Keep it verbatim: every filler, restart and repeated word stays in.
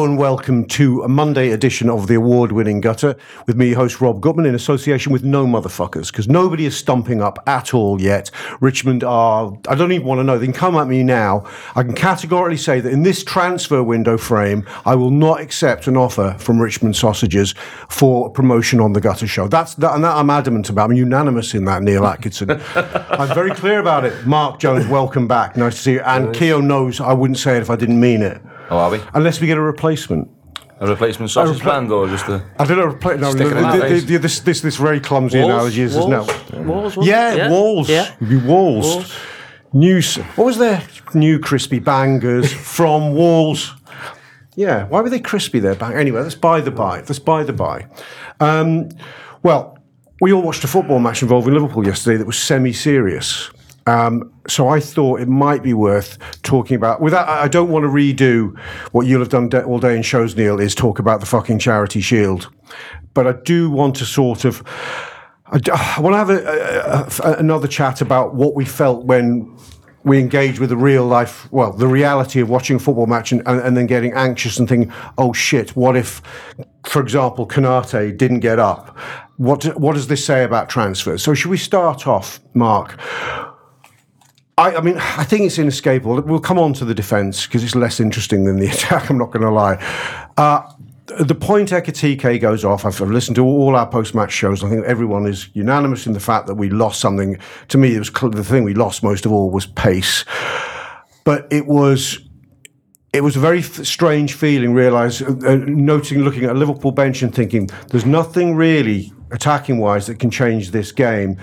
and welcome to a Monday edition of the award-winning Gutter with me, host Rob Gutman, in association with no motherfuckers, because nobody is stumping up at all yet. Richmond are, I don't even want to know, they can come at me now. I can categorically say that in this transfer window frame, I will not accept an offer from Richmond Sausages for promotion on the Gutter Show. That's that, and that I'm adamant about. I'm unanimous in that, Neil Atkinson. I'm very clear about it. Mark Jones, welcome back. Nice to see you. And Keogh knows I wouldn't say it if I didn't mean it. Oh, are we? Unless we get a replacement. A replacement sausage repla- band or just a... I don't know, repla- no, the, the, the, the, this, this this very clumsy walls? analogy is walls? now. Walls? Walls? Yeah, yeah, walls. Yeah. It'd be walls. walls. New, what was their new crispy bangers from walls? Yeah, why were they crispy there? Bang- anyway, that's by the by. That's by the by. Um, well, we all watched a football match involving Liverpool yesterday that was semi-serious. Um, so I thought it might be worth talking about. Without, I don't want to redo what you'll have done de- all day in shows, Neil, is talk about the fucking Charity Shield. But I do want to sort of, I, d- I want to have a, a, a, another chat about what we felt when we engaged with the real life, well, the reality of watching a football match and, and, and then getting anxious and thinking, oh shit, what if, for example, Konate didn't get up? What what does this say about transfers? So should we start off, Mark? I, I mean, I think it's inescapable. We'll come on to the defence because it's less interesting than the attack, I'm not going to lie. Uh, the point Ekitike goes off, I've, I've listened to all our post-match shows. I think everyone is unanimous in the fact that we lost something. To me, it was cl- the thing we lost most of all was pace. But it was... It was a very f- strange feeling, realise, uh, uh, noting, looking at a Liverpool bench and thinking, there's nothing really attacking-wise that can change this game.